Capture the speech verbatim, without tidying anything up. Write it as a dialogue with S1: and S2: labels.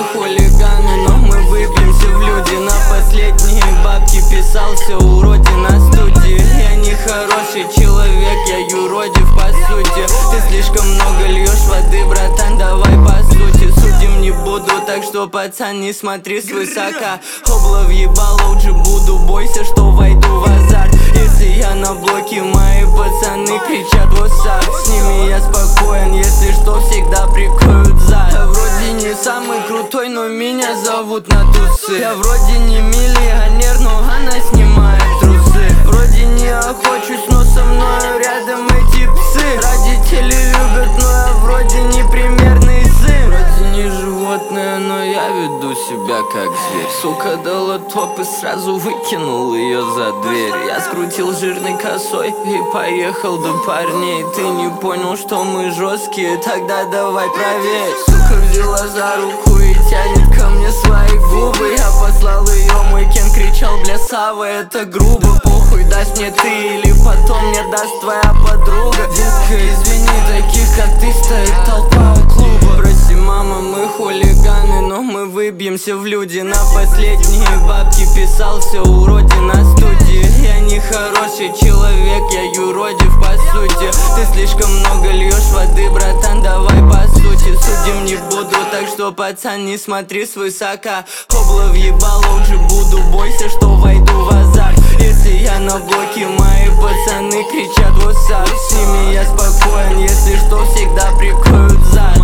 S1: хулиганы, но мы выбьемся в люди. На последние бабки писался уроди на студии. Я не хороший человек, я юродив по сути. Ты слишком много льешь воды, братан, давай по сути. Судим не буду, так что, пацан, не смотри свысока. Обла въебало, лучше буду, бойся, что войду в азарт. Если я на блоке, мои пацаны кричат «Вусак». С ними я спокоен, если что, всегда прикроют зад. Я вроде не самый крутой, но меня зовут на тусы. Я вроде не миллионер, но она снимает трусы. Вроде не охочусь, но со мной рядом эти псы. Родители любят, но я вроде не примерный сын. Вроде не животное, но я веду себя как зверь. Сука дала топ и сразу выкинул ее за дверь. Я скрутил жирной косой и поехал до парней. Ты не понял, что мы жесткие? Тогда давай проверь. Сука взяла за руку и тянет ко мне свои губы. Я послал ее, мой Кен кричал: бля, Сава, это грубо. Похуй, даст мне ты или потом мне даст твоя подруга. Детка, извини, таких как ты стоит толпа у клуба. Прости, мама, мы хулиганы, но мы выбьемся в люди. На последние бабки писался уроди на студии. Я не хороший человек, я юродив по сути. Ты слишком много льешь воды, братан, давай по сути. Судим не буду, так что, пацан, не смотри свысока. Обла въебало, лучше буду, бойся, что войду в азарт. Если я на блоке, мои пацаны кричат «Вусак». С ними я спокоен, если что, всегда прикроют зад.